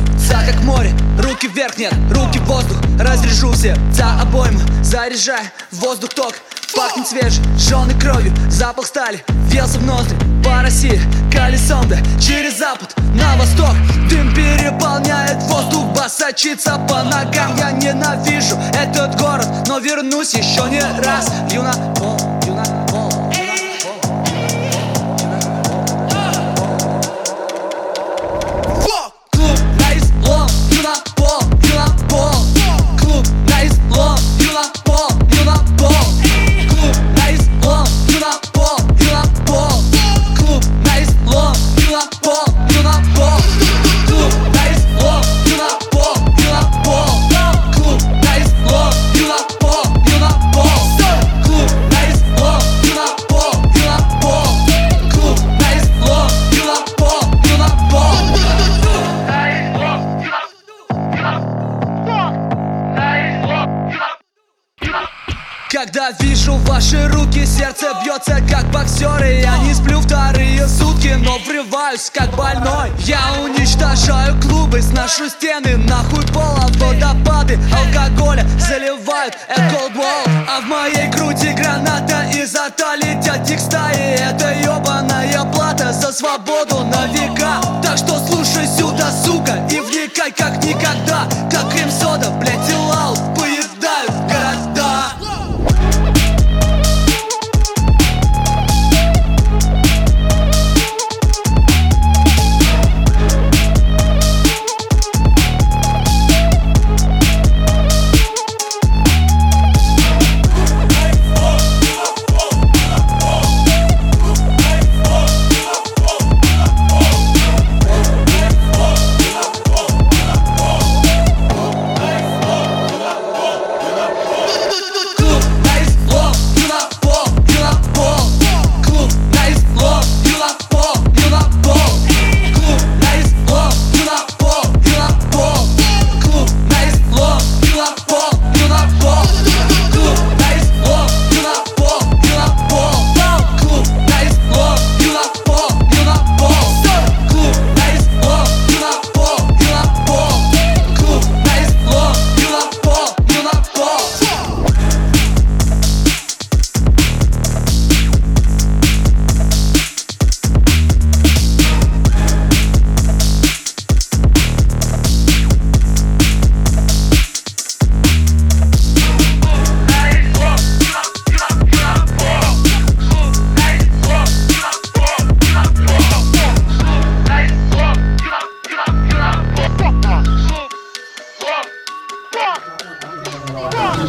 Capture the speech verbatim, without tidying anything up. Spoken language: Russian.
сердца как море, руки вверх, нет, руки в воздух. Разряжу все за обойму, заряжай воздух ток. Пахнет свежей, жженой кровью, запах стали въелся в ноздри. По России колесом, да через запад на восток. Дым переполняет воздух, бас сочится по ногам. Я ненавижу этот город, но вернусь еще не раз. Лью на пол, лью на пол. Клуб на излом, лью на пол, лью на пол. Клуб на излом, лью на пол, лью на пол. Клуб на излом, лью на пол, лью на пол. Клуб на излом, лью на пол, лью на пол. Клуб на излом, лью на пол, лью на пол. Клуб на излом, лью на пол, лью на пол. Клуб на излом, лью на пол, лью на пол. Клуб на излом, лью на пол, лью на пол. Когда вижу ваши руки, сердце бьется как боксеры. Я не сплю вторые сутки, но врываюсь как больной. Я уничтожаю клубы, сношу стены, нахуй пола. Водопады алкоголя заливают Cold Wall. А в моей груди граната, изо рта летят их стаи. Это ебаная плата за свободу.